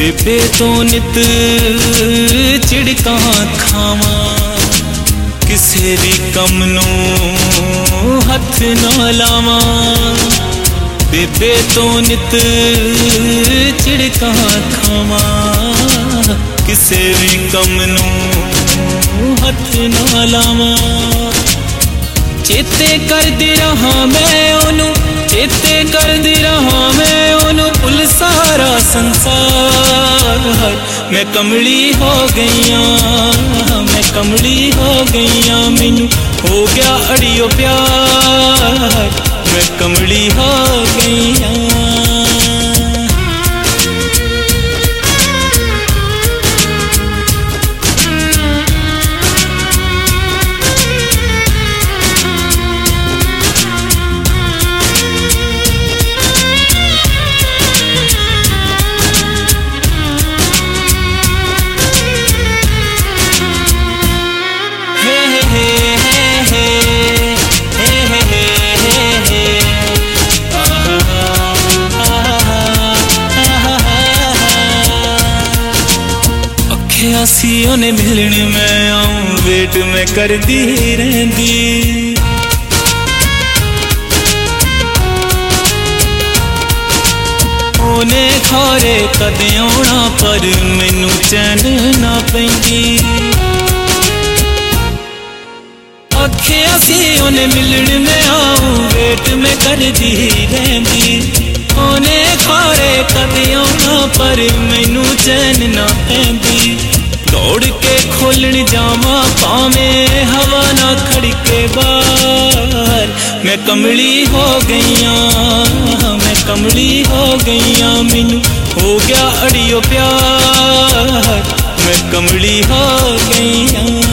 बेबे तो नित चिड़का खावा किसे भी कम नूं हथ ना लावा। बेबे तो नित चिड़का खावा किसे भी कम नूं हथ ना लावा। चेते करदी रहा मैं ओनू, चेते करदी रहा मैं ओनू भुल सारा संसार। मैं कमली हो गईया, मैं कमली हो गईया, मैनू हो गया अड़ियो प्यार। मैं कमली हो गईया। सी उन्हें मिलने मैं आऊं वेट में कर दी रहंदी। ओने खारे कदे आना पर मैनू चैन ना पैंदी। आखिया सी उन्हें मिलने में आऊं वेट में कर दी रहंदी। ओने खारे कदे आना पर मैनू चैन ना पैंदी। दौड़ के खोलण जावा पावे हवा ना खड़के बाहर। मैं कमली हो गईया, मैं कमली हो गईया, मैनू हो गया अड़ियो प्यार। मैं कमली हो गईया।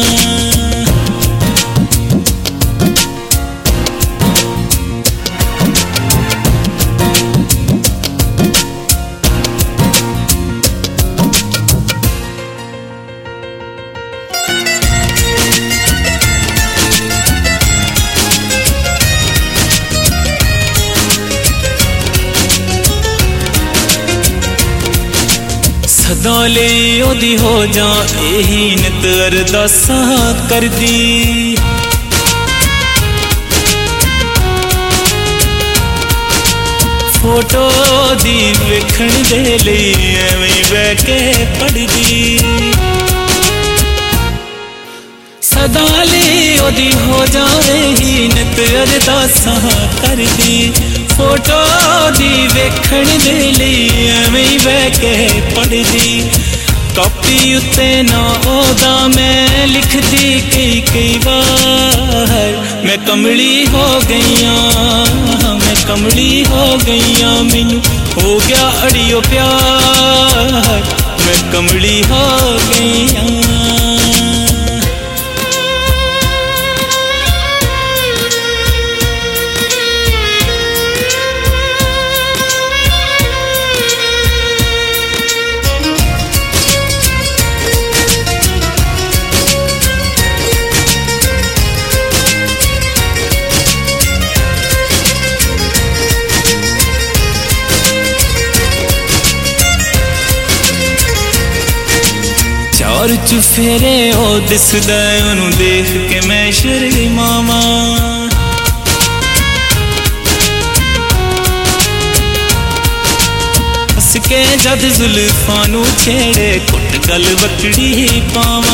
सदा ले ओदी हो जा यही नित अरदासां करदी। फोटो दी वेखण दे लई एवें बह के पढ़दी। सदा ले ओदी हो जा यही नित अरदासां करदी। फोटो दी वेखण दे लई एवें बह के पढ़दी। कापी उत्ते ना ओदा मैं लिखदी कई कई बार। मैं कमली हो गईया, मैं कमली हो गईया, मैनू हो गया अड़ियो प्यार। मैं कमली हो गईया। चार चुफेरे ओ दिसदा ओनू देख के मैं शर्मावा। हस के जद जुल्फां नू छेड़े कुट गल बकड़ी पावा।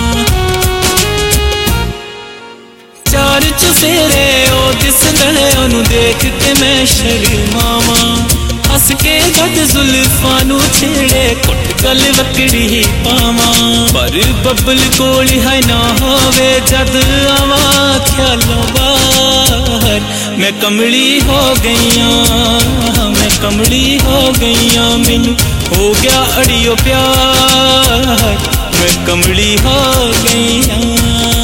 चार चुफेरे ओ दिसदा ओनू देख के मैं शर्मावा। हस के जद जुल्फां नू छेड़े कुट गल बकड़ी पावा। पर बबल कोल है ना होवे जद आवा ख्यालों बाहर। मैं कमली हो गईया, मैं कमली हो गईया, मैनू हो गया अड़ियो प्यार। मैं कमली हो गईया।